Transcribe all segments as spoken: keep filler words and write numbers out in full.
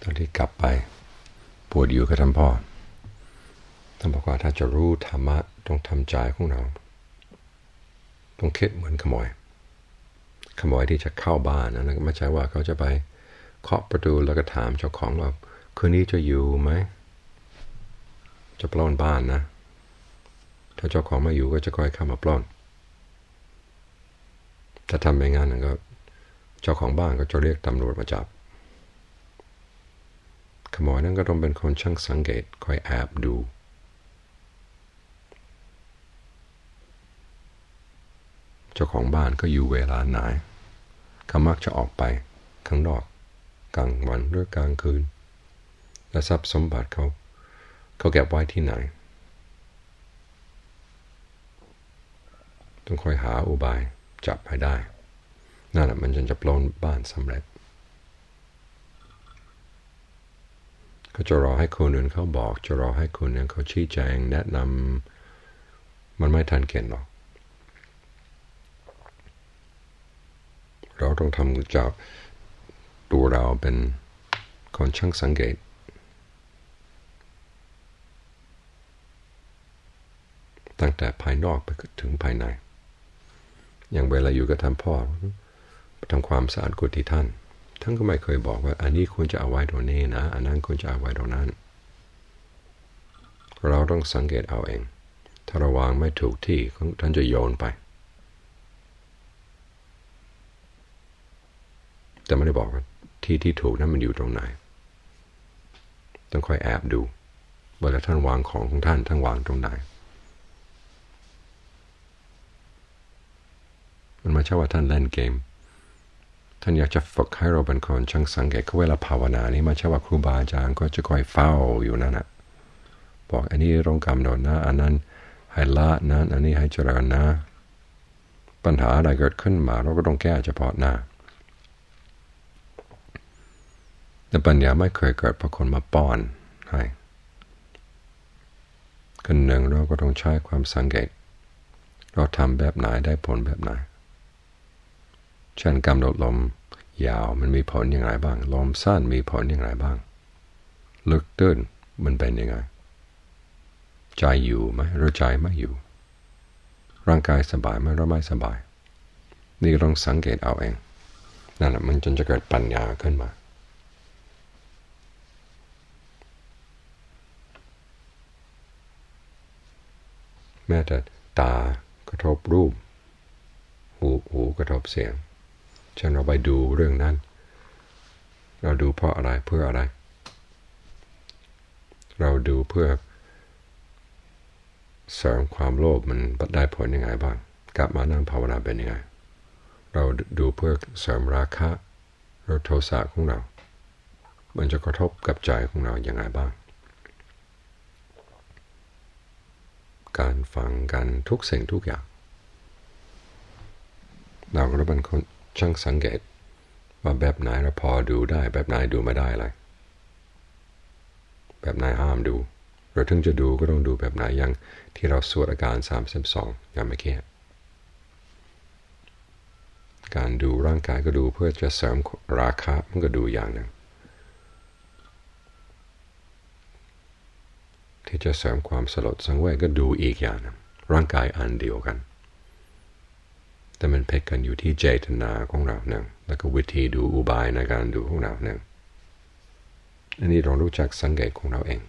อนที่กลับไปปวดอยู่กับท่านพ่อท่านบอกว่าถ้าจะรู้ธรรมะต้องทำใจของเราต้องคิดเหมือนขโมยขโมยที่จะเข้าบ้านนะไม่ใช่ว่าเขาจะไปเคาะประตูแล้วก็ถามเจ้าของว่าคืนนี้จะอยู่ไหมจะปล้นบ้านนะถ้าเจ้าของไม่อยู่ก็จะคอยเข้ามาปล้นถ้าทำไม่งั้นก็เจ้าของบ้านก็จะเรียกตำรวจมาจับขโมยนั้นก็ต้องเป็นคนช่างสังเกตคอยแอบดูเจ้าของบ้านก็อยู่เวลาไหนเขามักจะออกไปข้างนอกกลางวันหรือกลางคืนและทรัพย์สมบัติเขาเขาเก็บไว้ที่ไหนต้องคอยหาอุบายจับให้ได้นั่นแหละมันจะปล้นบ้านสำเร็จก็จะรอให้คนอื่นเขาบอกจะรอให้คนอื่นเขาชี้แจงแนะนำมันไม่ทันเก่งหรอกเราต้องทำจากตัวเราเป็นคนช่างสังเกตตั้งแต่ภายนอกไปถึงภายในอย่างเวลาอยู่กับท่านพ่อทำความสะอาดกุฏิท่านท่านก็ไม่เคยบอกว่าอันนี้ควรจะเอาไว้ตรงนี้นะอันนั้นควรจะเอาไว้ตรงนั้นเราต้องสังเกตเอาเองถ้าเราวางไม่ถูกที่ท่านจะโยนไปแต่ไม่ได้บอกว่าที่ที่ถูกนั้นมันอยู่ตรงไหนต้องคอยแอบดูเวลาท่านวางของของท่านท่านวางตรงไหนมันไม่ใช่ว่าท่านเล่นเกมท่านอยากจะฝึกให้เราเป็นคนช่างสังเกตเวลาภาวนานี้ไม่ใช่ว่าครูบาอาจารย์ก็จะคอยเฝ้าอยู่นั่นนะบอกอันนี้ต้องกำหนดนะอันนั้นให้ละนะอันนี้ให้เจริญนะปัญหาอะไรเกิดขึ้นมาเราก็ต้องแก้เฉพาะหน้าแต่ปัญญาไม่เคยเกิดเพราะคนมาป้อนให้คนหนึ่งเราก็ต้องใช้ความสังเกตเราทำแบบไหนได้ผลแบบไหนเช่นกำหนดลมยาวมันมีผลอย่างไรบ้างลมสั้นมีผลอย่างไรบ้างลึกตื้นมันเป็นยังไงใจอยู่ไหมหรือใจไม่อยู่ร่างกายสบายไหมหรือไม่สบายนี่ต้องสังเกตเอาเองนั่นแหละมันจนจะเกิดปัญญาขึ้นมาแม้แต่ตากระทบรูปหูหูกระทบเสียงเช่นเราไปดูเรื่องนั้นเราดูเพราะอะไรเพื่ออะไรเราดูเพื่อเสริมความโลภมันได้ผลยังไงบ้างกลับมานั่งภาวนาเป็นยังไงเราดูเพื่อเสริมราคะหรือโทสะของเรามันจะกระทบกับใจของเราอย่างไรบ้างการฟังกันทุกสิ่งทุกอย่างเราก็ต้องเป็นคนช่างสังเกตว่าแบบไหนเราพอดูได้แบบไหนดูไม่ได้อะไรแบบไหนห้ามดูเราถึงจะดูก็ต้องดูแบบไหนอย่างที่เราสวดอาการสามสิบสองอย่างเมื่อกี้การดูร่างกายก็ดูเพื่อจะเสริมราคะมันก็ดูอย่างหนึ่งที่จะเสริมความสลดสังเวชก็ดูอีกอย่างนึงร่างกายอันเดียวกันแต่มันเพ่งกันอยู่ที่เจตนาของเราหนึ่งแล้วก็วิธีดูอุบายในการดูของเราหนึ่งอันนี้เรารู้จักสังเกตของเราเอง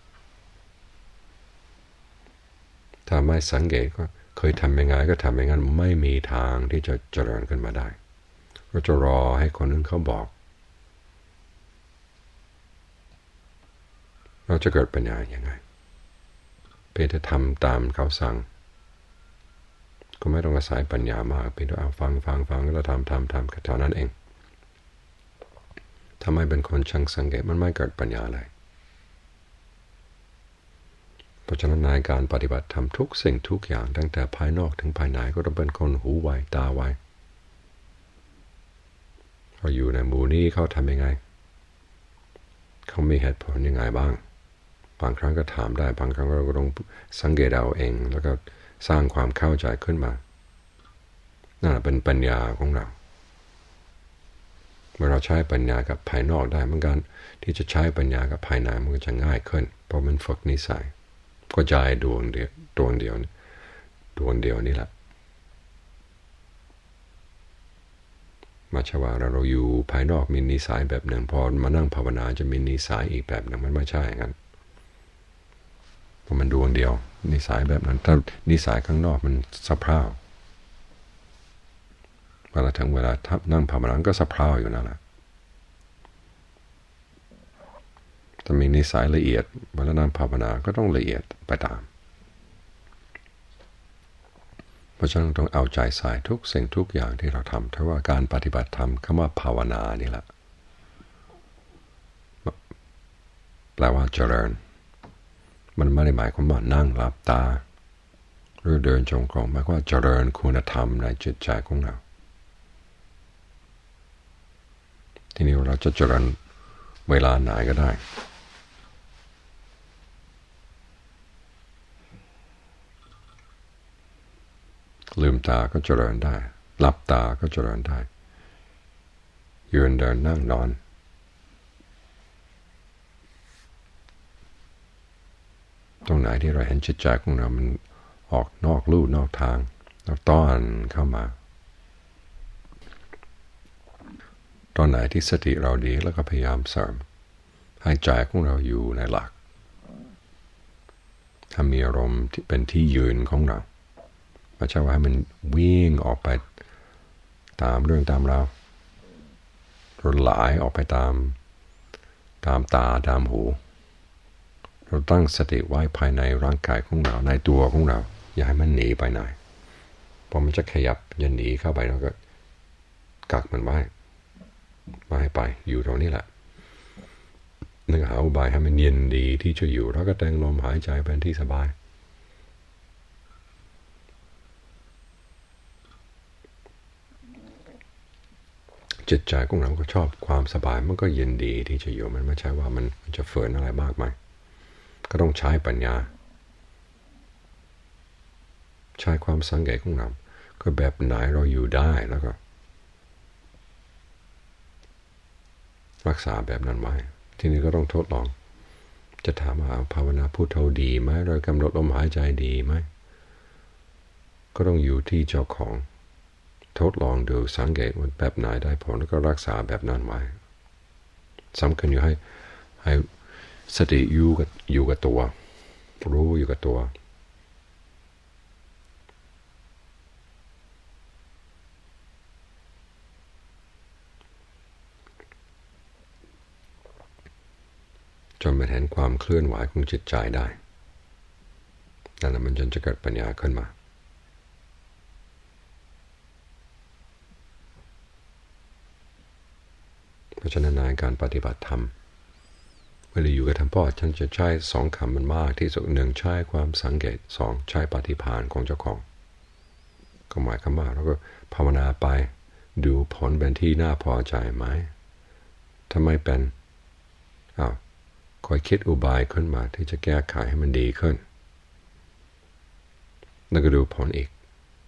ถ้าไม่สังเกตก็เคยทำยังไงก็ทำอย่างนั้นไม่มีทางที่จะเจริญขึ้นมาได้เราจะรอให้คนอื่นเขาบอกเราจะเกิดปัญญาอย่างไงเพียงแต่ทำตามเขาสั่งก็ไม่ต้องอาศัยปัญญามากเพียงแต่เอาฟังฟังฟังแล้วทำทำทำแค่เท่านั้นเองถ้าไม่เป็นคนช่างสังเกตมันไม่เกิดปัญญาอะไรเพราะฉะนั้นในการปฏิบัติทำทุกสิ่งทุกอย่างตั้งแต่ภายนอกถึงภายในก็ต้องเป็นคนหูไวตาไวเขาอยู่ในหมู่นี้เขาทำยังไงเขามีเหตุผลยังไงบ้างบางครั้งก็ถามได้บางครั้งเราก็ต้องสังเกตเอาเองแล้วก็สร้างความเข้าใจขึ้นมานั่นเป็นปัญญาของเราเมื่อเราใช้ปัญญากับภายนอกได้เหมือนกันที่จะใช้ปัญญากับภายในมันก็จะง่ายขึ้นเพราะมันฝึกนิสัยก็ใจดวงเดียวดวงเดียวดวงเดียวนี่แหละมาชว่าเราอยู่ภายนอกมีนิสัยแบบหนึ่งพอมานั่งภาวนาจะมีนิสัยอีกแบบหนึ่งมันไม่ใช่งั้นเพราะมันดวงเดียวนิสัยแบบนั้นถ้านิสัยข้างนอกมันสะเพร่าเวลาถึงเวลาทับนั่งภาวนาก็สะเพร่าอยู่นั่นแหละถ้ามีนิสัยละเอียดเวลานั่งภาวนาก็ต้องละเอียดไปตามเพราะฉะนั้นต้องเอาใจใส่ทุกสิ่งทุกอย่างที่เราทำถ้าว่าการปฏิบัติธรรมคำว่าภาวนานี่แหละแปลว่าเจริญมันไม่ได้หมายความว่านั่งหลับตาหรือเดินจงกรมหมายความว่าเจริญคุณธรรมในจิตใจของเราทีนี้เราจะเจริญเวลาไหนก็ได้ลืมตาก็เจริญได้หลับตาก็เจริญได้ยืนเดินนั่งนอนตรงไหนที่เราเห็นจิตใจของเรามันออกนอกลู่นอกทางเราต้อนเข้ามาตอนไหนที่สติเราดีแล้วก็พยายามเสริมให้ใจของเราอยู่ในหลักถ้ามีอารมณ์ที่เป็นที่ยืนของเราไม่ใช่ว่าให้มันวิ่งออกไปตามเรื่องตามราวหรือไหลออกไปตามตามตาตามหูเราตั้งสติไว้ภายในร่างกายของเราในตัวของเราอย่าให้มันหนีไปไหนพอมันจะขยับยันหนีเข้าไปเราก็กักมันไว้ไม่ให้ไปอยู่ตรงนี้แหละนึกหาอุบายให้มันเย็นดีที่จะอยู่แล้วก็แต่งลมหายใจเป็นที่สบายจิตใจของเราก็ชอบความสบายมันก็เย็นดีที่จะอยู่มันไม่ใช่ว่ามันจะฝืนอะไรมากมายก็ต้องใช้ปัญญาใช้ความสังเกตของเราก็แบบไหนเราอยู่ได้แล้วก็รักษาแบบนั้นไว้ทีนี้ก็ต้องทดลองจะถามว่าภาวนาพุทโธดีไหมเรากำหนดลมหายใจดีไหมก็ต้องอยู่ที่เจ้าของทดลองดูสังเกตว่าแบบไหนได้ผลแล้วก็รักษาแบบนั้นไว้สำคัญอยู่ให้ให้สติอยู่กับอยู่กับตัวรู้อยู่กับตัวจนมันเห็นความเคลื่อนไหวของจิตใจได้นั่นแหละมันจนจะเกิดปัญญาขึ้นมาเพราะฉะนั้นในการปฏิบัติธรรมเวลาอยู่กับธรรมพ่อฉันจะใช้สองคำมันมากที่สุดหนึ่งใช้ความสังเกตสองใช้ปฏิภาณของเจ้าของก็หมายความว่าเราก็ภาวนาไปดูผลเป็นที่น่าพอใจไหมถ้าไม่เป็นอ้าวคอยคิดอุบายขึ้นมาที่จะแก้ไขให้มันดีขึ้นแล้วก็ดูผลอีก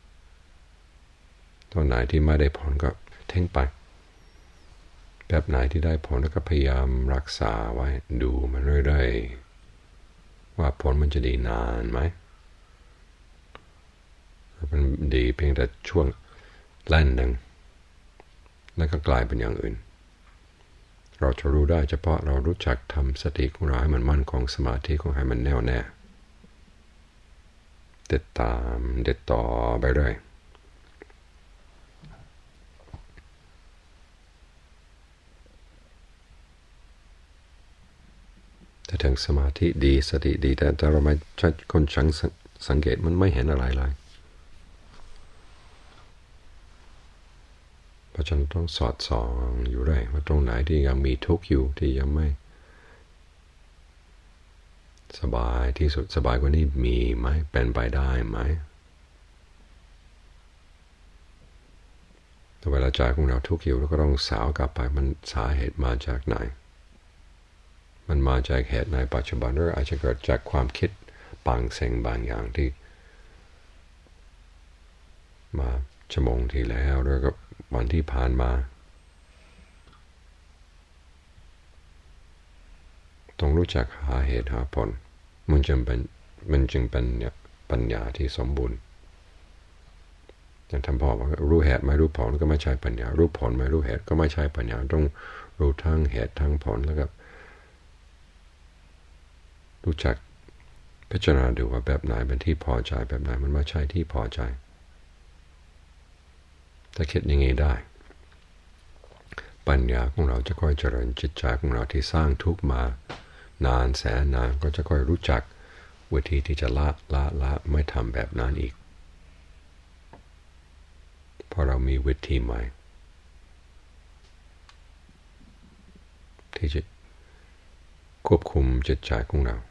ตอนไหนที่ไม่ได้ผลก็ทิ้งไปแบบไหนที่ได้ผลแล้วก็พยายามรักษาไว้ดูมันเรื่อยๆว่าผลมันจะดีนานไหมมันดีเพียงแต่ช่วงแล่นหนึ่งแล้วก็กลายเป็นอย่างอื่นเราจะรู้ได้เฉพาะเรารู้จักทำสติของเราให้มันมั่นคงสมาธิของให้มันแน่วแน่ติดตามเด็ดต่อไปเรื่อยแต่ถึงสมาธิดีสติดีแต่ถ้าเราไม่ใช่คนช่างสังเกตมันไม่เห็นอะไรเลยเพราะฉะนั้นต้องสอดส่องอยู่เรื่อยว่าตรงไหนที่ยังมีทุกข์อยู่ที่ยังไม่สบายที่สุดสบายกว่านี้มีไหมเป็นไปได้ไหมแต่เวลาใจของเราทุกข์อยู่เราก็ต้องสาวกลับไปมันสาเหตุมาจากไหนมันมาจากเหตุในปัจจุบันหรืออาจจะเกิดจากความคิดบางสิ่งบางอย่างที่มาชั่วโมงที่แล้วหรือกับวันที่ผ่านมาต้องรู้จักหาเหตุหาผลมันจึงเป็นมันจึงเป็นเนี่ยปัญญาที่สมบูรณ์อย่างท่านพ่อบอกรู้เหตุไม่รู้ผลก็ไม่ใช่ปัญญารู้ผลไม่รู้เหตุก็ไม่ใช่ปัญญาต้องรู้ทั้งเหตุทั้งผลแล้วก็รู้จักพิจารณาดูว่าแบบไหนเป็นที่พอใจแบบไหนมันไม่ใช่ที่พอใจถ้าคิดอย่างนี้ได้ปัญญาของเราจะค่อยเจริญจิตใจของเราที่สร้างทุกข์มานานแสนนานก็จะค่อยรู้จักวิธีที่จะละละละไม่ทำแบบนั้นอีกเพราะเรามีวิธีใหม่ที่จะควบคุมจิตใจของเรา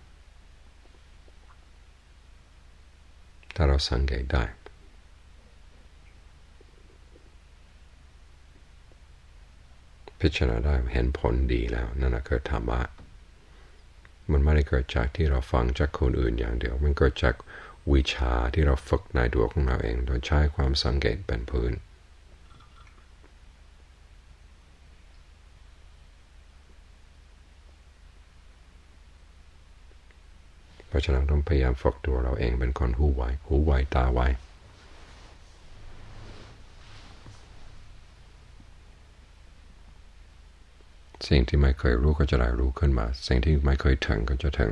ถ้าเราสังเกตได้พิจารณาได้เห็นผลดีแล้วนั่นคือธรรมะมันไม่ได้เกิดจากที่เราฟังจากคนอื่นอย่างเดียวมันเกิดจากวิชาที่เราฝึกในตัวของเราเองโดยใช้ความสังเกตเป็นพื้นเพราะฉะนั้นต้องพยายามฝึกตัวเราเองเป็นคนหูไวหูไวตาไวสิ่งที่ไม่เคยรู้ก็จะได้รู้ขึ้นมาสิ่งที่ไม่เคยถึงก็จะถึง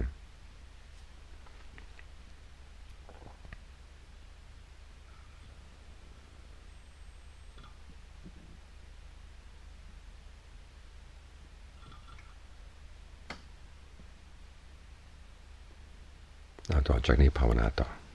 ต่อจากนี้ภาวนาต่อ